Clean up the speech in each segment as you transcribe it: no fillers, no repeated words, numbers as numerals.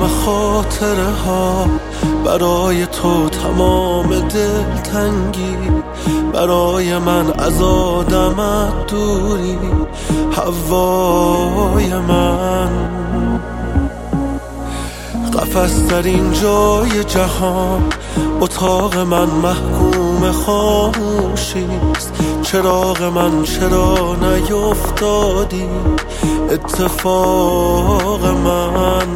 خاطره ها، برای تو تمام دلتنگی، برای من از آدمت دوری، هوای من. قفس در این جای جهان، اتاق من محکوم خاموشیست. چراغ من چرا نیفتادی؟ اتفاق من.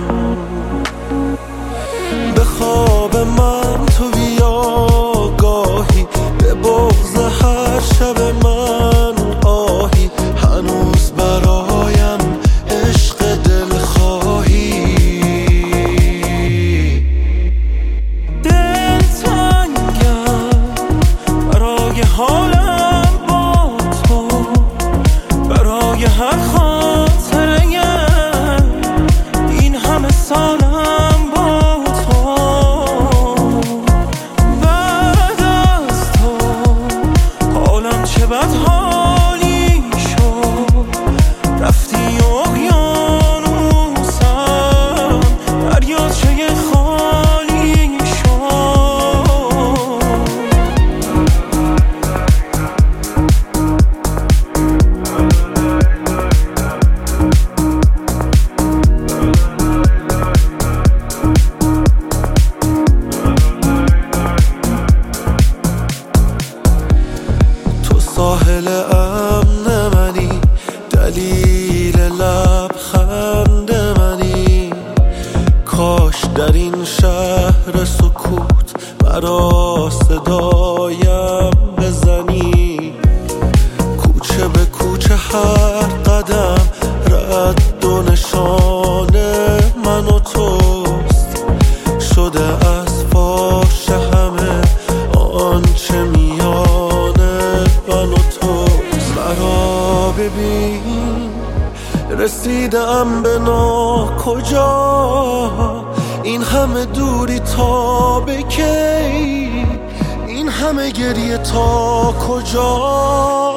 به خواب من تو بیا گاهی، به بغض هر شب من آهی. هنوز برایم عشق دلخواهی. دلتنگم برای حالم با تو، برای هر خاطره این همه سالم با تو. بعد از تو حالم چه بد حالی شد. رفتی اقیانوسم، دریاچه خالی شد. ساحل امن منی، دلیل لبخند منی. کاش در این شهر سکوت مرا صدایم بزنی. کوچه به کوچه هر قدم رد و نشان من و توست. شده از فاش همه آنچه میان من و توست. مرا ببین رسیدم به ناکجا. این همه دوری تا به کی؟ این همه گریه تا کجا؟